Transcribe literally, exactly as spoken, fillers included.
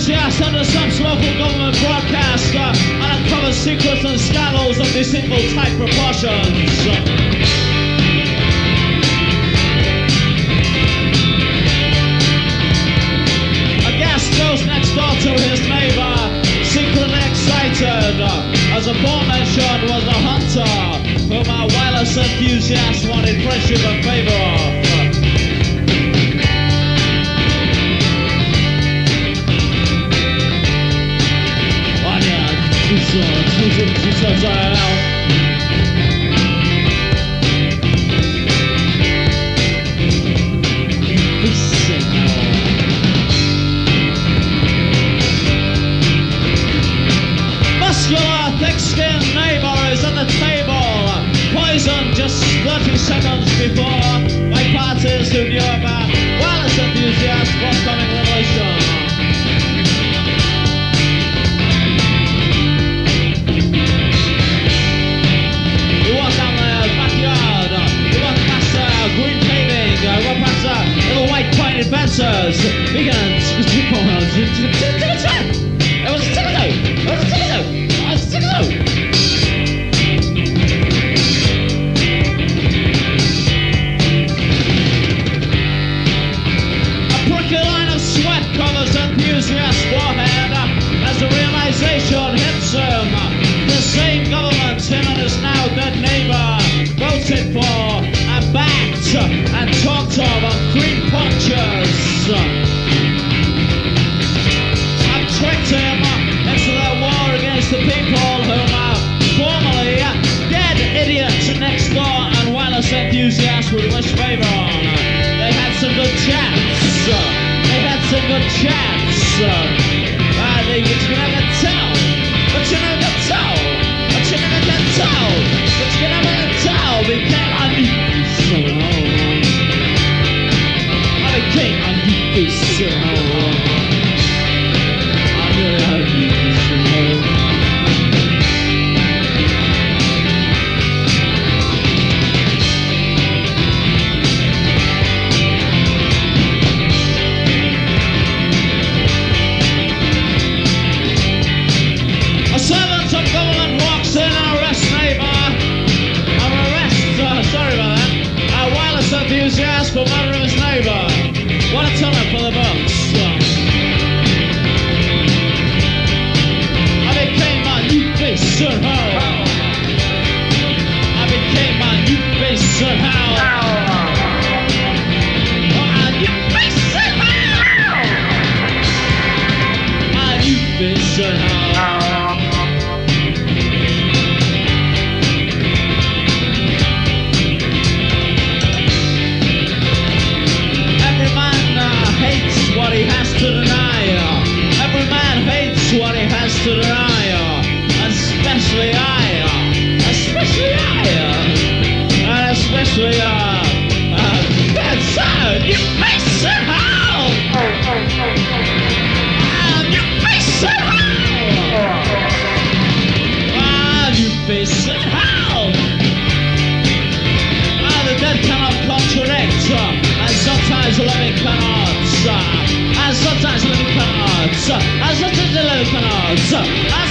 enthusiast under some local government broadcast uh, uncover secrets and scandals of deceitful tight proportions. A guest goes next door to his neighbor, secretly excited, uh, as aforementioned was a hunter whom our wireless enthusiast wanted friendship and favor of. Muscular, thick-skinned neighbor is at the table, poisoned just thirty seconds before by parties who knew about wireless enthusiasts' forthcoming revolution. Advances. We can. It was a tickle. It was a tickle. It was a tickle. A prickly line of sweat covers enthusiast's forehead as the realization hits him. The same government him and his now dead neighbor voted for and backed and talked of on cream punches. I've tricked him into that war against the people whom are formerly dead idiots next door and wireless enthusiasts would wish favor on. They had some good chats. They had some good chats. Uh, they, but you never tell. But you never tell. But you never can tell. But you never tell. Became unusual. I became unusual. I'm really unusual. A servant of government walks in and arrests neighbor. I'm arrest, uh, sorry about that. A wireless enthusiast for murdering his neighbor. What a turn up for the books. I became my new face somehow. I became my new face somehow. My new face somehow. My new face somehow. What he has to deny. Every man hates what he has to deny. Especially I. Especially I. And especially uh uh that's sad. You face it how? And you face it how? And you face it how? Ah, the dead cannot contradict. And sometimes the living cannot. And sometimes the living cannot. And sometimes the living cannot.